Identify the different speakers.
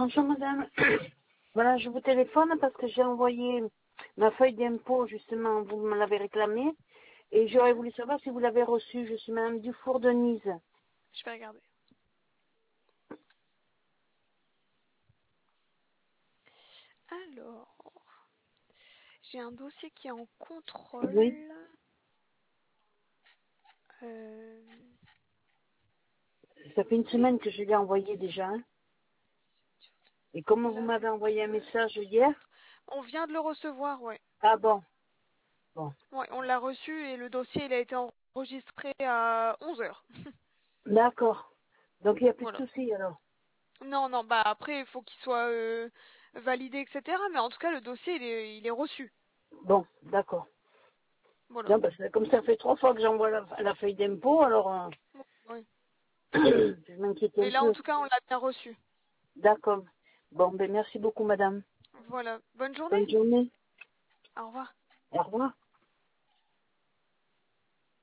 Speaker 1: Bonjour madame. Voilà, je vous téléphone parce que j'ai envoyé ma feuille d'impôt, justement, vous me l'avez réclamée. Et j'aurais voulu savoir si vous l'avez reçue. Je suis madame Dufour Denise.
Speaker 2: Je vais regarder. Alors, j'ai un dossier qui est en contrôle.
Speaker 1: Oui. Ça fait une semaine que je l'ai envoyé déjà. Hein. Et comme vous
Speaker 2: Là,
Speaker 1: m'avez envoyé un message hier.
Speaker 2: on vient de le recevoir, ouais.
Speaker 1: Ah bon. Bon.
Speaker 2: Ouais, on l'a reçu et le dossier il a été enregistré à 11 heures.
Speaker 1: D'accord. Donc il n'y a plus de
Speaker 2: Voilà.
Speaker 1: soucis alors.
Speaker 2: Non, non, bah après il faut qu'il soit validé, etc. Mais en tout cas le dossier il est reçu.
Speaker 1: Bon, d'accord.
Speaker 2: Voilà.
Speaker 1: Non, parce que comme ça fait 3 fois que j'envoie la feuille d'impôt, alors
Speaker 2: Ouais.
Speaker 1: je m'inquiétais
Speaker 2: Mais
Speaker 1: un
Speaker 2: là en
Speaker 1: peu.
Speaker 2: tout cas on l'a bien reçu.
Speaker 1: D'accord. Bon, ben merci beaucoup madame.
Speaker 2: Voilà. Bonne journée.
Speaker 1: Bonne journée.
Speaker 2: Au revoir.
Speaker 1: Au revoir.